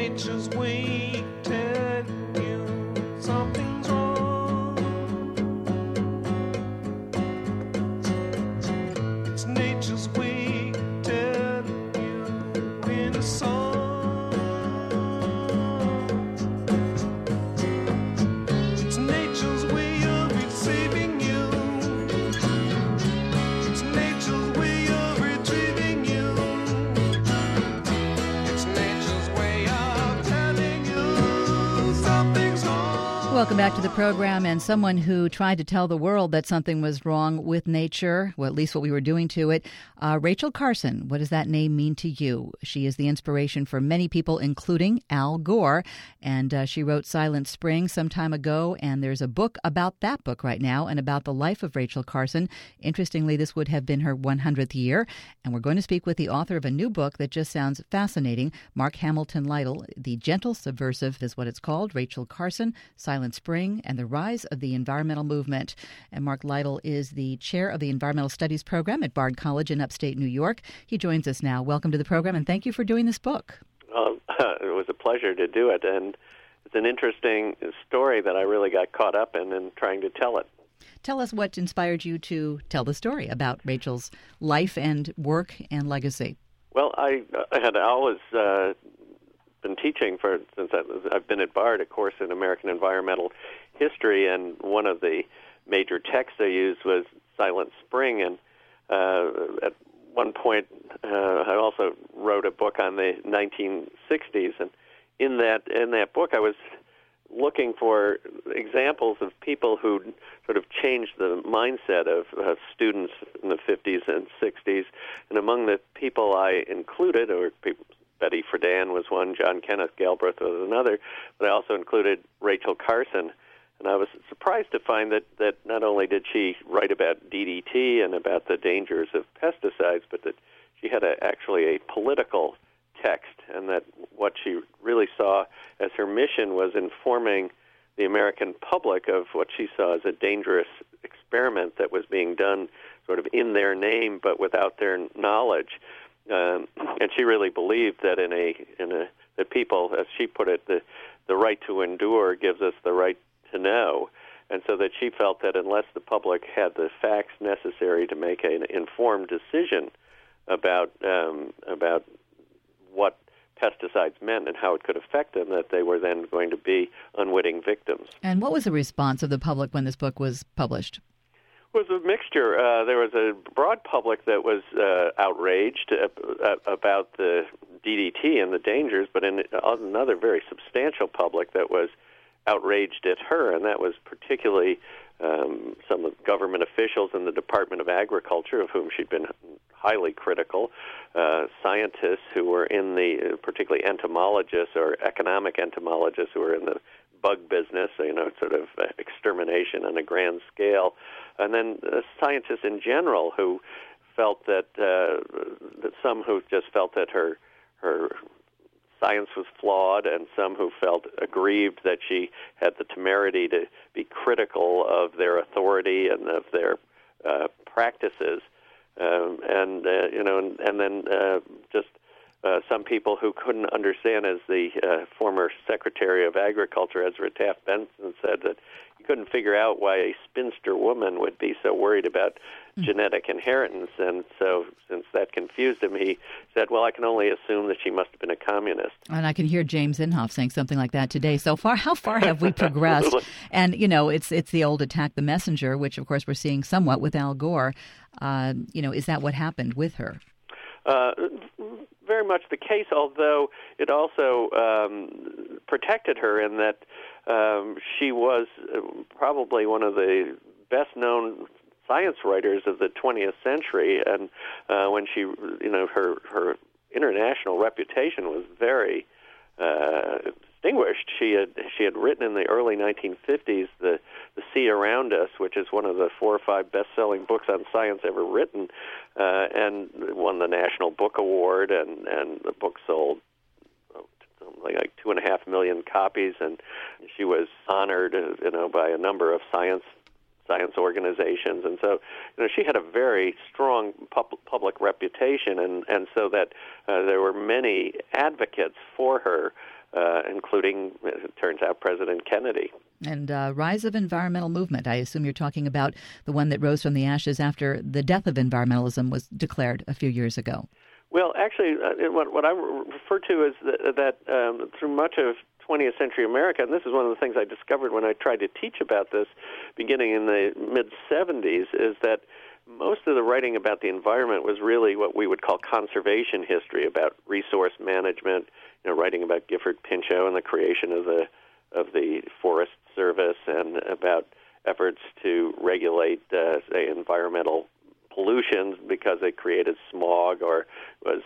nature's way telling you something's wrong. It's nature's way telling you in a song. It's nature's way of saving you. It's nature's way of retrieving you. It's nature's way of telling you something's wrong. Welcome back to the program. And someone who tried to tell the world that something was wrong with nature, well, at least what we were doing to it, Rachel Carson. What does that name mean to you? She is the inspiration for many people, including Al Gore. And she wrote Silent Spring some time ago. And there's a book about that book right now and about the life of Rachel Carson. Interestingly, this would have been her 100th year. And we're going to speak with the author of a new book that just sounds fascinating, Mark Hamilton Lytle. The Gentle Subversive is what it's called. Rachel Carson, Silent Spring, and the Rise of the Environmental Movement. And Mark Lytle is the chair of the Environmental Studies program at Bard College in upstate New York. He joins us now. Welcome to the program, and thank you for doing this book. It was a pleasure to do it, and it's an interesting story that I really got caught up in trying to tell it. Tell us what inspired you to tell the story about Rachel's life and work and legacy. Well, I had always been teaching since I've been at Bard, a course in American environmental history, and one of the major texts I used was Silent Spring, and at one point I also wrote a book on the 1960s, and in that book I was looking for examples of people who sort of changed the mindset of students in the 50s and 60s, and among the people I included, Betty Friedan was one, John Kenneth Galbraith was another, but I also included Rachel Carson. And I was surprised to find that not only did she write about DDT and about the dangers of pesticides, but that she had actually a political text, and that what she really saw as her mission was informing the American public of what she saw as a dangerous experiment that was being done sort of in their name but without their knowledge. And she really believed that that people, as she put it, the right to endure gives us the right to know, and so that she felt that unless the public had the facts necessary to make an informed decision about what pesticides meant and how it could affect them, that they were then going to be unwitting victims. And what was the response of the public when this book was published? It was a mixture. There was a broad public that was outraged about the DDT and the dangers, but another very substantial public that was outraged at her, and that was particularly some of government officials in the Department of Agriculture, of whom she'd been highly critical, scientists who were particularly entomologists or economic entomologists who were in the bug business, sort of extermination on a grand scale, and then scientists in general who felt that some who just felt that her science was flawed, and some who felt aggrieved that she had the temerity to be critical of their authority and of their practices, and then some people who couldn't understand, as the former Secretary of Agriculture, Ezra Taft Benson, said, that he couldn't figure out why a spinster woman would be so worried about genetic inheritance. And so since that confused him, he said, well, I can only assume that she must have been a communist. And I can hear James Inhofe saying something like that today. So far, how far have we progressed? And, it's the old attack the messenger, which, of course, we're seeing somewhat with Al Gore. Is that what happened with her? Very much the case, although it also protected her in that she was probably one of the best-known science writers of the 20th century, and when she, her international reputation was very distinguished. She had written in the early 1950s the Sea Around Us, which is one of the 4 or 5 best-selling books on science ever written, and won the National Book Award, and the book sold something like 2.5 million copies, and she was honored, by a number of science organizations, and so she had a very strong public reputation, and so that there were many advocates for her including, it turns out, President Kennedy. And rise of environmental movement. I assume you're talking about the one that rose from the ashes after the death of environmentalism was declared a few years ago. Well, actually, what I refer to is that through much of 20th century America, and this is one of the things I discovered when I tried to teach about this beginning in the mid-'70s, is that most of the writing about the environment was really what we would call conservation history, about resource management, writing about Gifford Pinchot and the creation of the Forest Service, and about efforts to regulate, say, environmental pollutions because they created smog or was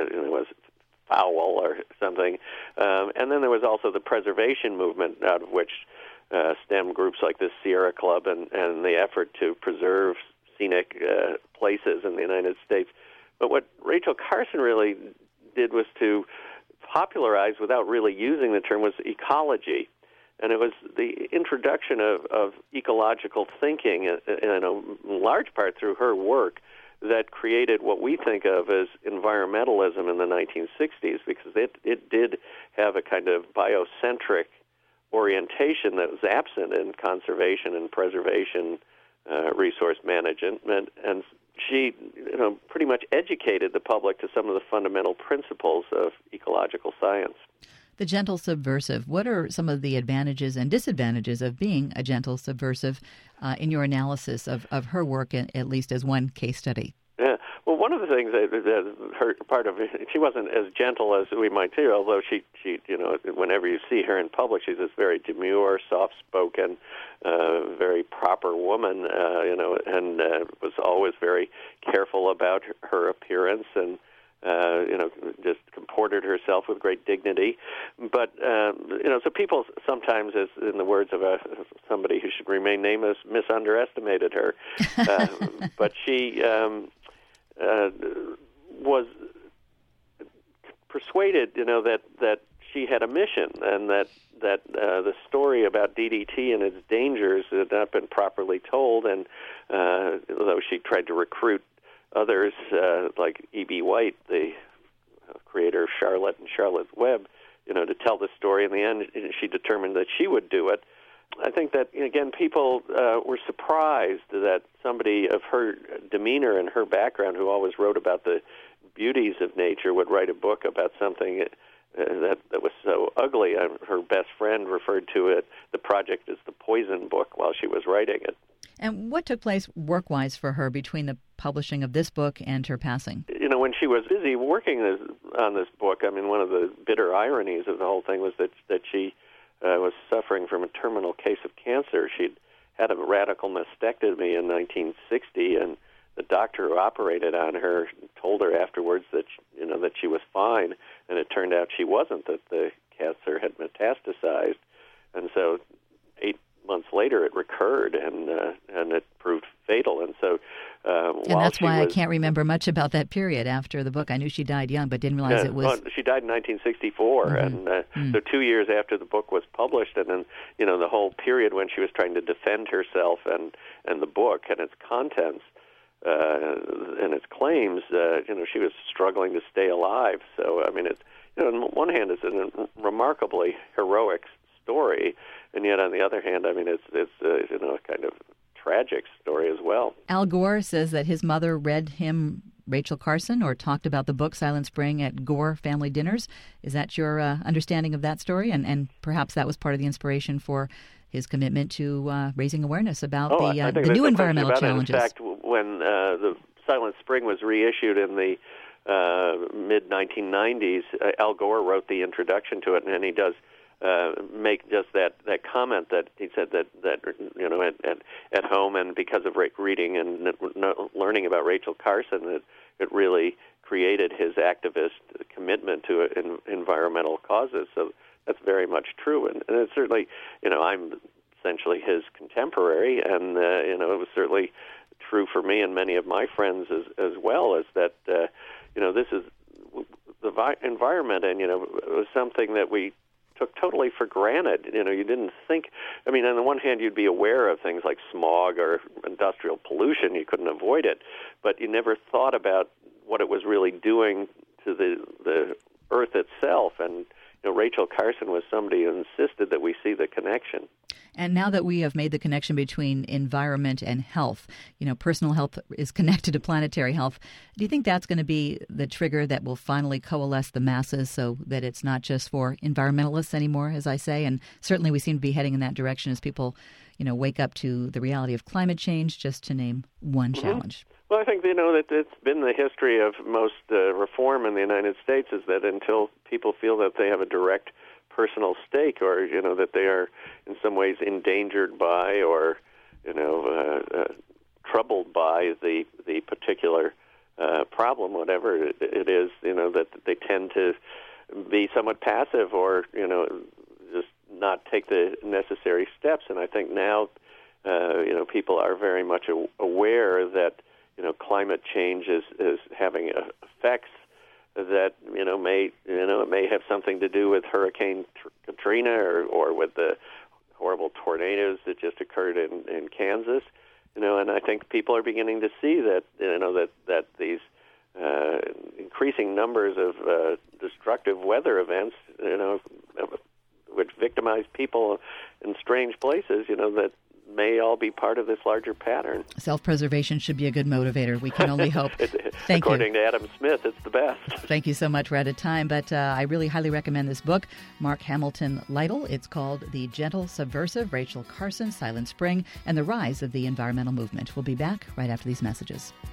foul or something. And then there was also the preservation movement, out of which stemmed groups like the Sierra Club and the effort to preserve scenic places in the United States. But what Rachel Carson really did was to popularize, without really using the term, was ecology. And it was the introduction of ecological thinking, in large part through her work, that created what we think of as environmentalism in the 1960s, because it did have a kind of biocentric orientation that was absent in conservation and preservation, resource management, and she pretty much educated the public to some of the fundamental principles of ecological science. The gentle subversive, what are some of the advantages and disadvantages of being a gentle subversive in your analysis of her work, at least as one case study? Yeah. Well, one of the things that her part of it, she wasn't as gentle as we might say, although she whenever you see her in public, she's this very demure, soft-spoken, very proper woman, and was always very careful about her appearance and just comported herself with great dignity. But, so people sometimes, as in the words of somebody who should remain nameless, misunderestimated her. But she was persuaded, that she had a mission, and that the story about DDT and its dangers had not been properly told, and though she tried to recruit others, like E.B. White, the creator of Charlotte and Charlotte's Web, to tell the story. In the end, she determined that she would do it. I think that, again, people were surprised that somebody of her demeanor and her background, who always wrote about the beauties of nature, would write a book about something that was so ugly. Her best friend referred to it, the project, as the poison book while she was writing it. And what took place work-wise for her between the publishing of this book and her passing? When she was busy working on this book, one of the bitter ironies of the whole thing was that she was suffering from a terminal case of cancer. She'd had a radical mastectomy in 1960, and the doctor who operated on her told her afterwards that she was fine, and it turned out she wasn't, that the cancer had metastasized. And so 8 months later it recurred, and it proved fatal. And so and that's why I can't remember much about that period after the book. I knew she died young, but didn't realize it was... Well, she died in 1964, and so 2 years after the book was published, and then, the whole period when she was trying to defend herself and the book and its contents and its claims, she was struggling to stay alive. So, it's, on one hand, it's a remarkably heroic story, and yet on the other hand, it's a kind of tragic story as well. Al Gore says that his mother read him Rachel Carson or talked about the book Silent Spring at Gore family dinners. Is that your understanding of that story? And perhaps that was part of the inspiration for his commitment to raising awareness about the new environmental challenges. In fact, when the Silent Spring was reissued in the mid-1990s, Al Gore wrote the introduction to it, and he does make just that comment that he said that at home, and because of reading and learning about Rachel Carson, that it really created his activist commitment to environmental causes. So that's very much true, and it's certainly, I'm essentially his contemporary, and it was certainly true for me and many of my friends as well, is that this is the environment, and it was something that we took totally for granted. You didn't think, on the one hand, you'd be aware of things like smog or industrial pollution. You couldn't avoid it, but you never thought about what it was really doing to the earth itself. And, Rachel Carson was somebody who insisted that we see the connection. And now that we have made the connection between environment and health, personal health is connected to planetary health. Do you think that's going to be the trigger that will finally coalesce the masses so that it's not just for environmentalists anymore, as I say? And certainly we seem to be heading in that direction as people, wake up to the reality of climate change, just to name one challenge. Well, I think, that it's been the history of most reform in the United States is that until people feel that they have a direct personal stake, or that they are in some ways endangered by, or troubled by the particular problem, whatever it is, that they tend to be somewhat passive, or just not take the necessary steps. And I think now people are very much aware that climate change is having effects that it may have something to do with Hurricane Katrina or with the horrible tornadoes that just occurred in Kansas, and I think people are beginning to see that that these increasing numbers of destructive weather events, which victimize people in strange places, that may all be part of this larger pattern. Self-preservation should be a good motivator. We can only hope. According to Adam Smith, it's the best. Thank you so much. We're out of time, but I really highly recommend this book, Mark Hamilton Lytle. It's called The Gentle Subversive, Rachel Carson, Silent Spring, and the Rise of the Environmental Movement. We'll be back right after these messages.